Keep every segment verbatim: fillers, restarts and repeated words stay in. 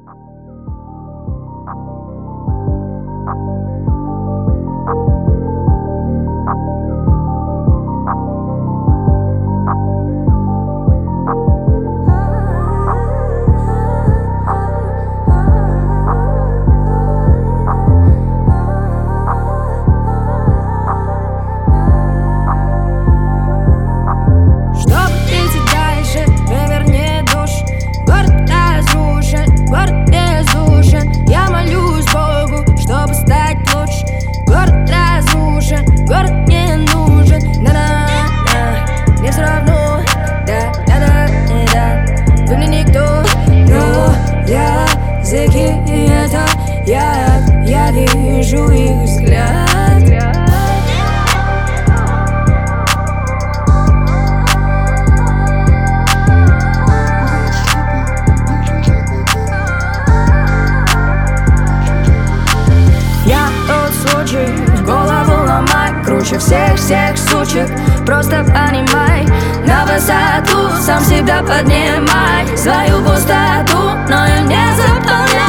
Это я, я вижу их взгляд. Я тот случай, голову ломай, круче всех-всех сучек. Просто понимай, на высоту сам себя поднимай, свою пустоту, но ее не заполняй.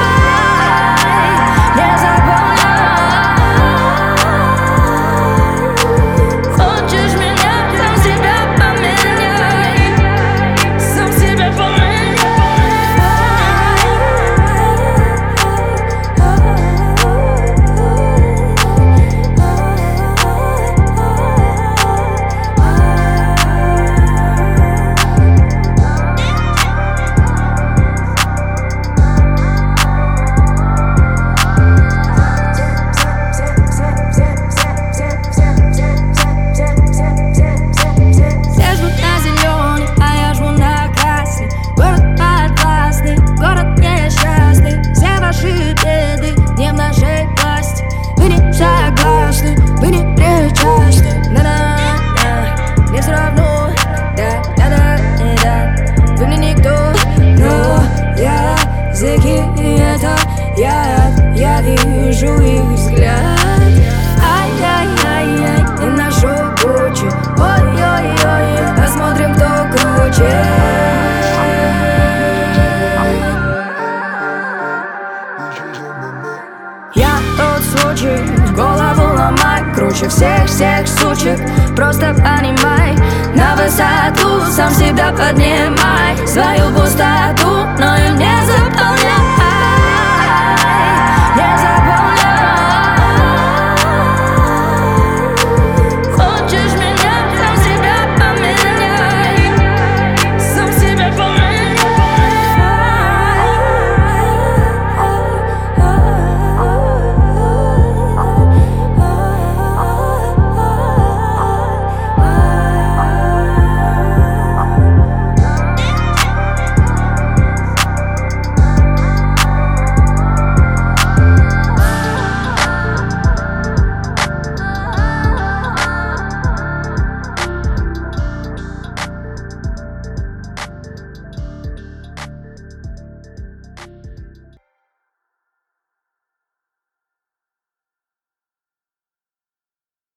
Вы не причастны, да-да-да, мне все равно, да-да-да-да. Вы мне никто, но я языки, это я, я вижу их взгляд. Ай-яй-яй-яй, не ношу Гуччи, ой-ой-ой, посмотрим, кто круче. Я тот случай, голову ломай, круче всех-всех сучек. Просто понимай, на высоту сам себя поднимай, свою пустоту, но ее